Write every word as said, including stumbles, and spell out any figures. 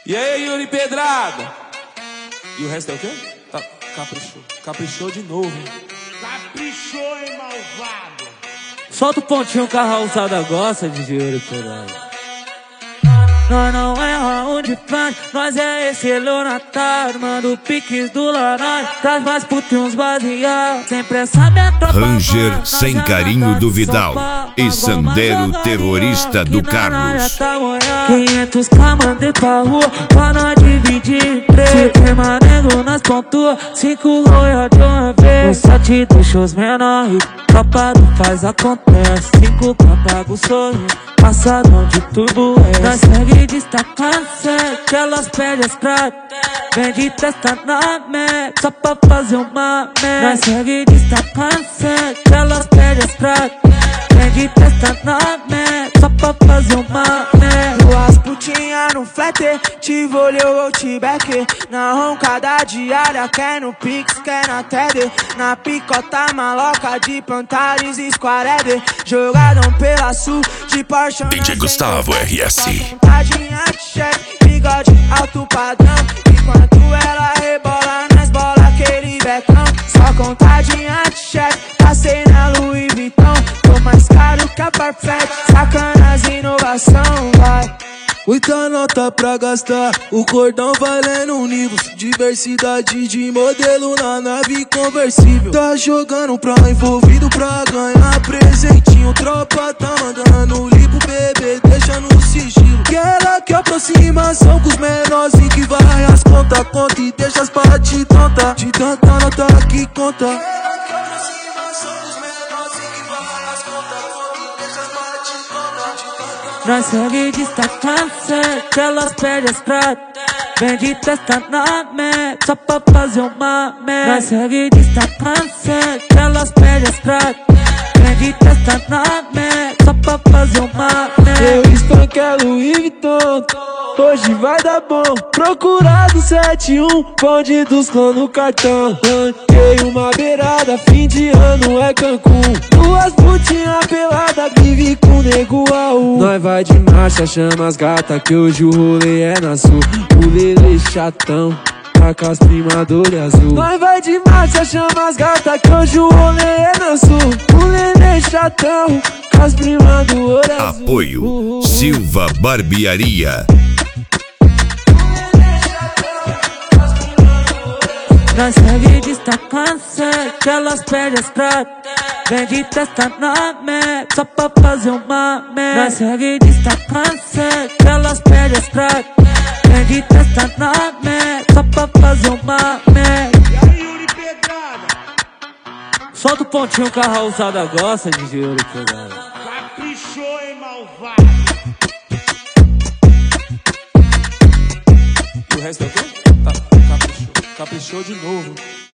E aí, Yuri Pedrada? E o resto é o quê? Tá, caprichou. Caprichou de novo. Caprichou, hein, malvado? Solta o pontinho que a Raulzada gosta de Yuri Pedrada. Nós não é round plant, nós é estelionatário. Manda o piques do laranja, traz mais puto e uns baseados. Sempre essa minha tropa. Ranger sem carinho do Vidal e Sandero terrorista do Carlos. quinhentos k mandei pra rua, pra nós dividir em três. Se queima negro nós pontua, cinco loia de uma vez. O sete deixa os menores, tropa do faz acontece. Cinco pra pago sorriso, passadão de turbo é. Nós segue destacando sete, elas pedem extrato. Vem de testa na Mac, só pra fazer uma merda. Nós segue destacando sete, elas pedem extrato. Vem de testa na Mac, só pra fazer uma merda. Duas putinhas no flat, te voleu ou te beque. Na roncada diária, quer no Pix, quer na T D. Na picota maloca de Pantares e Squared. Jogadão pela Sul, de Porsche. D J Gustavo R S. Contadinha de chefe, bigode alto padrão. Enquanto ela rebola nas bolas, aquele becão. Só contadinha de chefe, passei na Louis Vuitton. Tô mais caro que a Farfetch, sacanagem, inovação, vai. Muita nota pra gastar, o cordão valendo univos. Diversidade de modelo na nave conversível. Tá jogando pra envolvido pra ganhar presentinho. Tropa tá mandando lipo, bebê, deixa no sigilo. Quero que aproximação com os menorzinhos que vai as conta, conta e deixa as partes tonta. De tanta nota que conta. Nós segue destacando sete, elas pedem extrato. Vem de testa na Mac, só pra fazer uma merda. Nós segue destacando sete, elas pedem extrato. Vem de testa na Mac, só pra fazer uma merda. Eu espanquei Louis Vuitton, hoje vai dar bom. Procurado sete um, bonde dos clãs no cartão. Ranquei uma beirada, fim de ano é Cancún. Duas putinhas pelada, vive com nego Raul. Nós vai de marcha, chama as gata, que hoje o rolê é na Sul. O lele chatão, tá com as primas do olho azul. Nós vai de marcha, chama as gata, que hoje o rolê é na Sul. O lele chatão, com as primas do olho azul. Apoio Silva Barbearia. Nós segue destacando sete, elas pedem extrato. Vem de testa na Mac, só pra fazer uma merda. Nós segue destacando sete, elas pedem extrato. Vem de testa na Mac, só pra fazer uma merda. E aí, Yuri Pedrada? Solta o pontinho que a Raulzada gosta de Yuri Pedrada. Caprichou, hein, malvado? E o resto é o quê? Tá, caprichou. Caprichou de novo.